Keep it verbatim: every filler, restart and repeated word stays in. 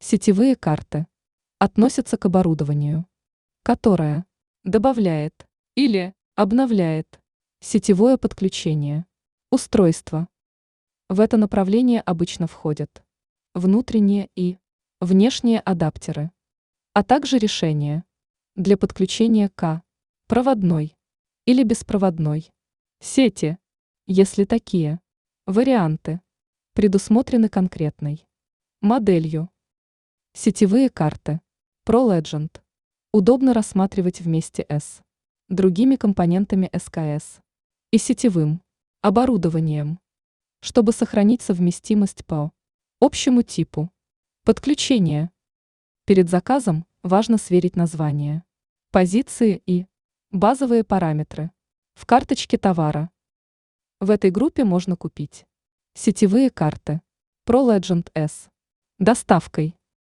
Сетевые карты относятся к оборудованию, которое добавляет или обновляет сетевое подключение устройства. В это направление обычно входят внутренние и внешние адаптеры, а также решения для подключения к проводной или беспроводной сети, если такие варианты предусмотрены конкретной моделью. Сетевые карты ProLegend удобно рассматривать вместе с другими компонентами эс ка эс и сетевым оборудованием, чтобы сохранить совместимость по общему типу подключения. Перед заказом важно сверить название, позиции и базовые параметры в карточке товара. В этой группе можно купить сетевые карты ProLegend S доставкой